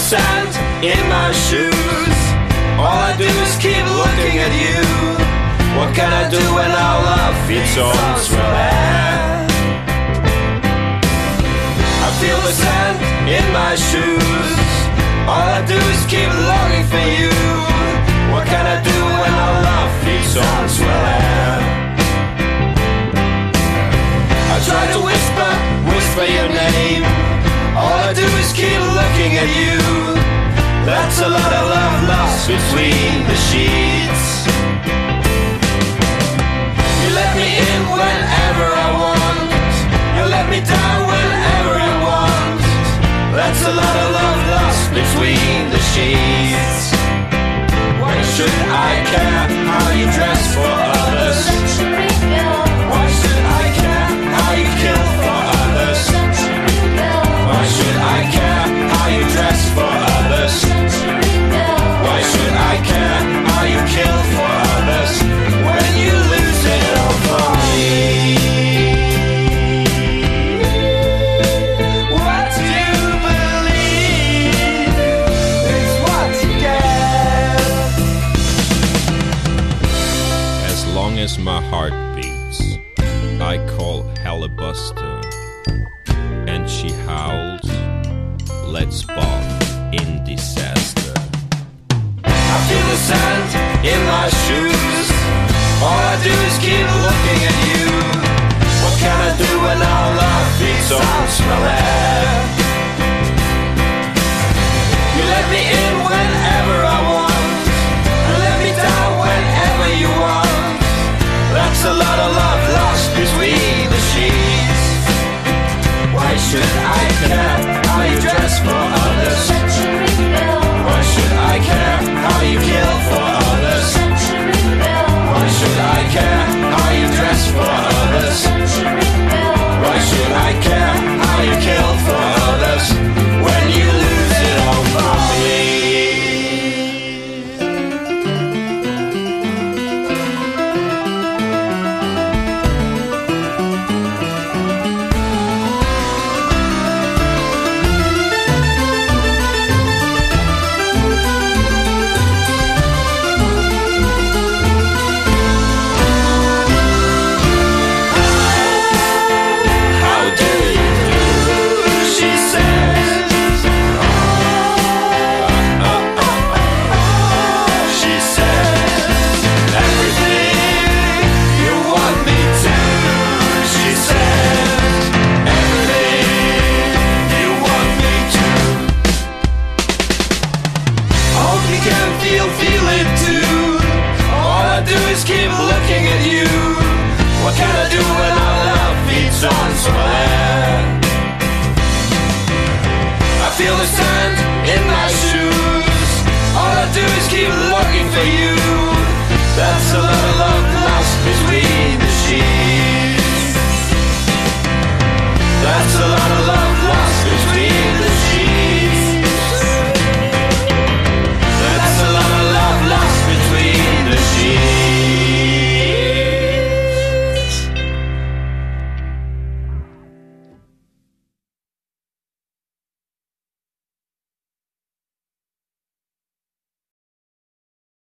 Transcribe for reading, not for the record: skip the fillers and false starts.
sand in my shoes. All I do is keep looking at you. What can I do when our love feeds on swell air? I feel the sand in my shoes. All I do is keep longing for you. What can I do when our love feeds on swell air? I try to whisper your name. All I do is keep looking at you. That's a lot of love lost between the sheets. You let me in whenever I want. You let me down whenever you want. That's a lot of love lost between the sheets. Why should I care how you dress for others? Why should I care how you kill for others? Why should I care how you dress for others? Why should I care how you kill for others when you lose it all for me? What do you believe is what you get? As long as my heart beats, I call Halibuster, and she howls, let's bath in disaster. I feel the sand in my shoes. All I do is keep looking at you. What can I do when our love feeds on swell air? You let me in whenever I want. You let me down whenever you want. That's a lot of love lost between the sheets. Why should I care how you dress for others? Why should I care how you kill for others? Why should I care how you dress for others? Why should I care how you kill for others when you lose it all for me? I feel the sand in my shoes. All I do is